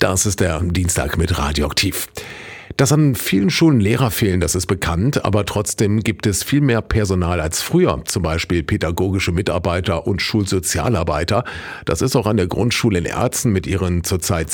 Das ist der Dienstag mit Radioaktiv. Dass an vielen Schulen Lehrer fehlen, das ist bekannt, aber trotzdem gibt es viel mehr Personal als früher, zum Beispiel pädagogische Mitarbeiter und Schulsozialarbeiter. Das ist auch an der Grundschule in Erzen mit ihren zurzeit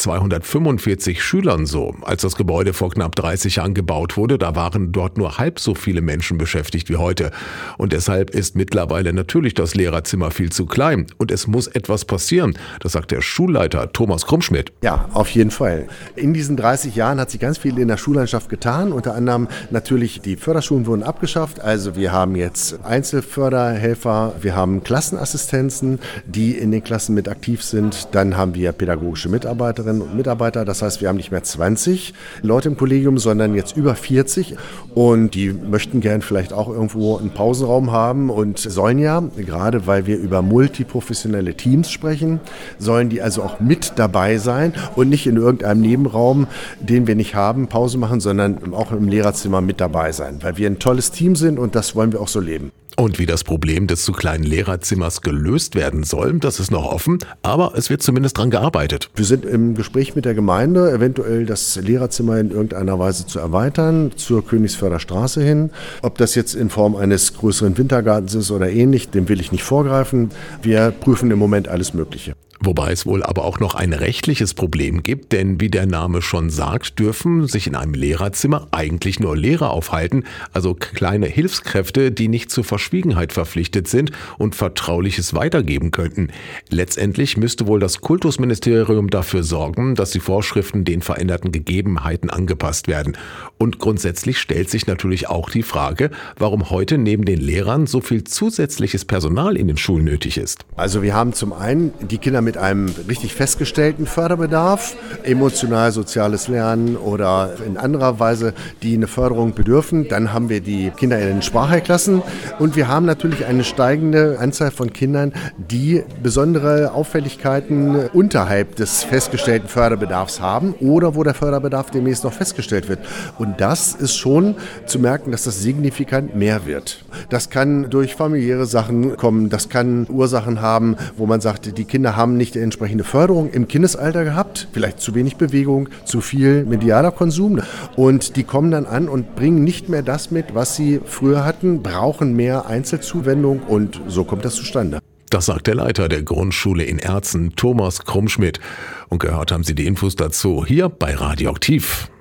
245 Schülern so. Als das Gebäude vor knapp 30 Jahren gebaut wurde, da waren dort nur halb so viele Menschen beschäftigt wie heute. Und deshalb ist mittlerweile natürlich das Lehrerzimmer viel zu klein. Und es muss etwas passieren, das sagt der Schulleiter Thomas Krummschmidt. Ja, auf jeden Fall. In diesen 30 Jahren hat sich ganz viel in der Schullandschaft getan. Unter anderem natürlich die Förderschulen wurden abgeschafft. Also wir haben jetzt Einzelförderhelfer, wir haben Klassenassistenzen, die in den Klassen mit aktiv sind. Dann haben wir pädagogische Mitarbeiterinnen und Mitarbeiter. Das heißt, wir haben nicht mehr 20 Leute im Kollegium, sondern jetzt über 40. Und die möchten gern vielleicht auch irgendwo einen Pausenraum haben und sollen ja, gerade weil wir über multiprofessionelle Teams sprechen, sollen die also auch mit dabei sein und nicht in irgendeinem Nebenraum, den wir nicht haben, Pause machen, sondern auch im Lehrerzimmer mit dabei sein, weil wir ein tolles Team sind und das wollen wir auch so leben. Und wie das Problem des zu kleinen Lehrerzimmers gelöst werden soll, das ist noch offen, aber es wird zumindest dran gearbeitet. Wir sind im Gespräch mit der Gemeinde, eventuell das Lehrerzimmer in irgendeiner Weise zu erweitern, zur Königsförder Straße hin. Ob das jetzt in Form eines größeren Wintergartens ist oder ähnlich, dem will ich nicht vorgreifen. Wir prüfen im Moment alles Mögliche. Wobei es wohl aber auch noch ein rechtliches Problem gibt, denn wie der Name schon sagt, dürfen sich in einem Lehrerzimmer eigentlich nur Lehrer aufhalten, also kleine Hilfskräfte, die nicht zur Verschwiegenheit verpflichtet sind und Vertrauliches weitergeben könnten. Letztendlich müsste wohl das Kultusministerium dafür sorgen, dass die Vorschriften den veränderten Gegebenheiten angepasst werden. Und grundsätzlich stellt sich natürlich auch die Frage, warum heute neben den Lehrern so viel zusätzliches Personal in den Schulen nötig ist. Also wir haben zum einen die Kinder mit einem richtig festgestellten Förderbedarf, emotional-soziales Lernen oder in anderer Weise, die eine Förderung bedürfen. Dann haben wir die Kinder in den Sprachheilklassen und wir haben natürlich eine steigende Anzahl von Kindern, die besondere Auffälligkeiten unterhalb des festgestellten Förderbedarfs haben oder wo der Förderbedarf demnächst noch festgestellt wird. Und das ist schon zu merken, dass das signifikant mehr wird. Das kann durch familiäre Sachen kommen, das kann Ursachen haben, wo man sagt, die Kinder haben nicht die entsprechende Förderung im Kindesalter gehabt, vielleicht zu wenig Bewegung, zu viel medialer Konsum und die kommen dann an und bringen nicht mehr das mit, was sie früher hatten, brauchen mehr Einzelzuwendung und so kommt das zustande. Das sagt der Leiter der Grundschule in Erzen, Thomas Krummschmidt. Und gehört haben Sie die Infos dazu hier bei Radioaktiv.